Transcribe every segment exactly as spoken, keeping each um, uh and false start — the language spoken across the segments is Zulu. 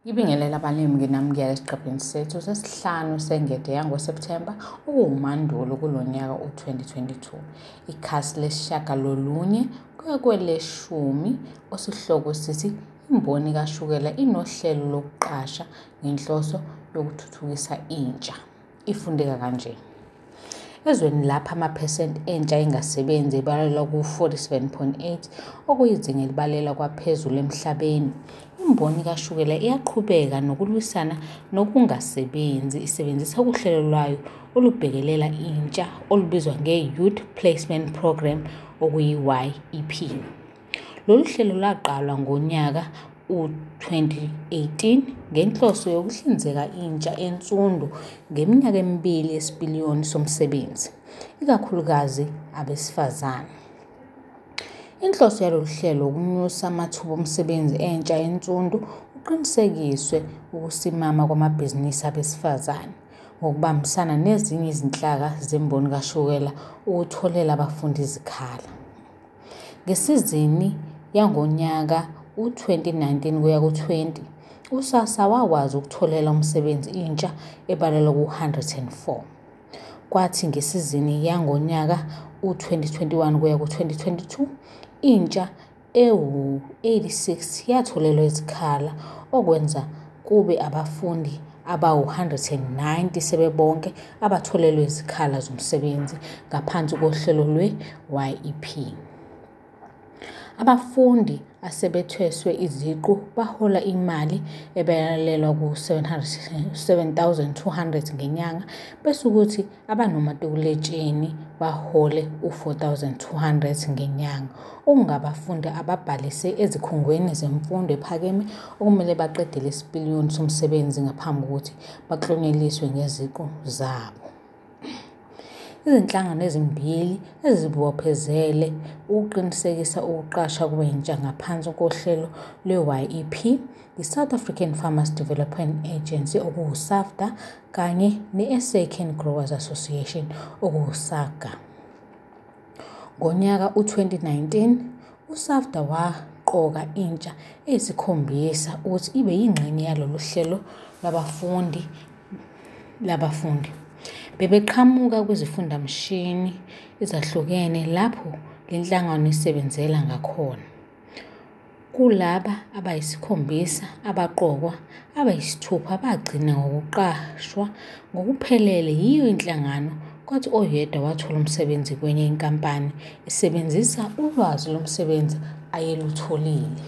Ibingelela abalimi nginamukela esiqepheni sethu sesihlanu sengede yangoSepthemba okuwumandulo kulo nyaka u-twenty twenty-two. Ikhasi lesishiyagalolunye kuya kweleshumi osihloko sithi imboni kashukela inohlelo lokuqasha ngenhloso yokuthuthukisa intsha. Ifundeka kanje. Ezweni lapha amaphesenti entsha engasebenzi ibalelwa ku-forty-seven point eight okuyizinga elibalela kwaphezulu emhlabeni. Imboni kashukela iyaqhubeka nokulwisana nokungasebenzi isebenzisa uhlelo lwayo olubhekelela intsha olubizwa nge-Youth Placement Program okuyi-Y E P. Lolu hlelo laqalwa ngonyaka u-twenty eighteen ngenhloso yokuhlinzeka intsha ensundu ngeminyaka emibili yesipiliyoni somsebenzi, ikakhulukazi abesifazane. Inhloso yalolu hlelo ukunyusa amathuba omsebenzi entsha ensundu uqinisekiswe ukusimama kwamabhizinisi abesifazane ngokubambisana nezinye izinhlaka zemboni kashukela ukutholela abafundi izikhala. Ngesizini yangonyaka u-twenty nineteen kuya ku-twenty, uSASSA wakwazi ukutholela umsebenzi intsha ebalelwa ku-one hundred and four. Kwathi ngesizini yangonyaka u-twenty twenty-one kuya ku-twenty twenty-two, intsha ewu-eighty-six yatholelwa izikhala okwenza kube abafundi abawu-one hundred and ninety sebebonke abatholelwe izikhala zomsebenzi ngaphansi kohlelo lwe-Y E P. Abafundi asebethweswe iziqu bahola imali ebalelwa ku-seven thousand two hundred ngenyanga bese kuthi abanomatikuletsheni bahole u-four thousand two hundred ngenyanga, okungabafundi ababhalise ezikhungweni zemfundo ephakeme okumele baqedele isipiliyoni somsebenzi ngaphambi kokuthi baklonyeliswe ngeziqu zabo. Izinhlangano ezimbili ezibophezele ukuqinisekisa ukuqasha kwentsha ngaphansi kohlelo lwe-Y E P, i-South African Farmers Development Agency okuwu-SAFDA kanye ne-S A Cane Growers Association okuwu-SAGA. Ngonyaka u-twenty nineteen, uSAFDA waqoka intsha eyisikhombisa ukuthi ibe yingxenye yalolu hlelo labafundi labafundi. Bebeqhamuka kwizifundamshini ezahlukene lapho le nhlangano isebenzela ngakhona. Kulaba abayisikhombisa abaqokwa, abayisithupha bagcina ngokuqashwa ngokuphelele yiyo inhlangano, kwathi oyedwa wathola umsebenzi kwenye inkampani isebenzisa ulwazi lomsebenzi ayelutholile.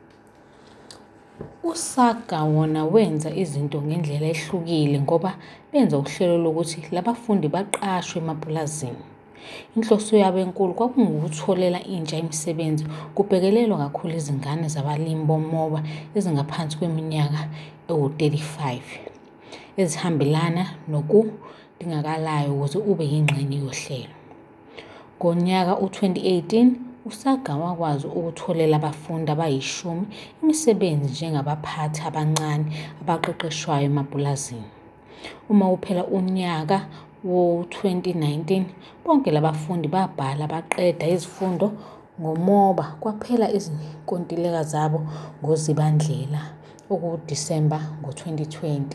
USAGA wona wenza izinto ngendlela ehlukile ngoba benza uhlelo lokuthi labafundi baqashwe emapulazini. Inhloso yabo enkulu kwakungukutholela intsha imisebenzi kubhekelelwa kakhulu izingane zabalimi bomoba ezingaphansi kweminyaka ewu-thirty-five ezihambelana nokudingakalayo ukuze ube yingxenye yohlelo. Ngonyaka u-twenty eighteen, uSAGA wakwazi ukutholela abafundi abayishumi imisebenzi njengabaphathi abancane abaqeqeshwayo emapulazini. Uma uphela unyaka wo-twenty nineteen, bonke labafundi babhala baqeda izifundo ngomoba kwaphela izinkontileka zabo ngoZibandlela okuDisemba ngo-twenty twenty.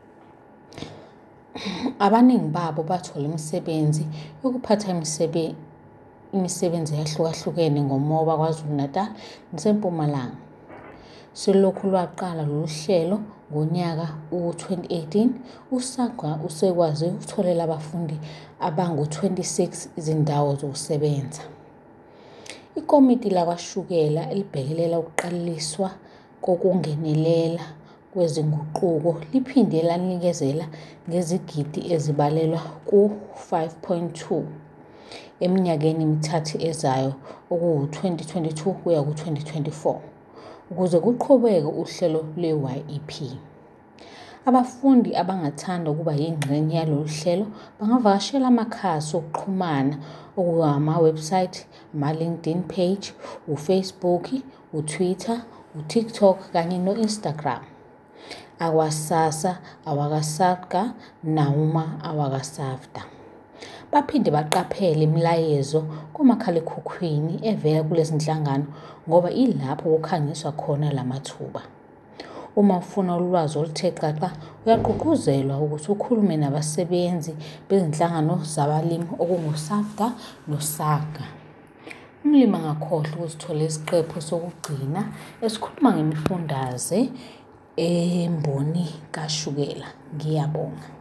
Abaningi babo bathola imisebenzi yokuphatha imisebenzi imisebenzi eyahlukahlukene ngomoba KwaZulu-Natal naseMpumalanga. Selokhu lwaqala lolu hlelo ngonyaka u-twenty eighteen, uSAGA usekwazi ukutholela abafundi abangu-twenty-six izindawo zokusebenza. Ikomiti lakwaShukela elibhekelela ukuqaliswa kokungenelela kwezinguquko liphinde lanikezela ngezigidi ezibalelwa ku-five point two eminyakeni emithathu ezayo okuwu-twenty twenty-two kuya ku-twenty twenty-four ukuze kuqhubeke uhlelo lwe-Y E P. Abafundi abangathanda ukuba yingxenye yalolu hlelo bangavakashela amakhasi okuxhumana okungama-website, ama-LinkedIn page, uFacebook, uTwitter, uTikTok kanye no-Instagram. AkwaSASSA, awakaSAGA noma awakaSAFDA. Baphinde baqaphele imilayezo kumakhalekhukhwini evela kulezi zinhlangano ngoba ilapho kukhangiswa khona lamathuba. Uma ufuna ulwazi oluthe xaxa, uyagqugquzelwa ukuthi ukhulume nabasebenzi bezinhlangano zabalimi okungu-SAFDA no-SAGA. Umlimi angakhohlwa ukuzithola isiqephu sokugcina esikhuluma ngemifundaze emboni kashukela. Ngiyabonga.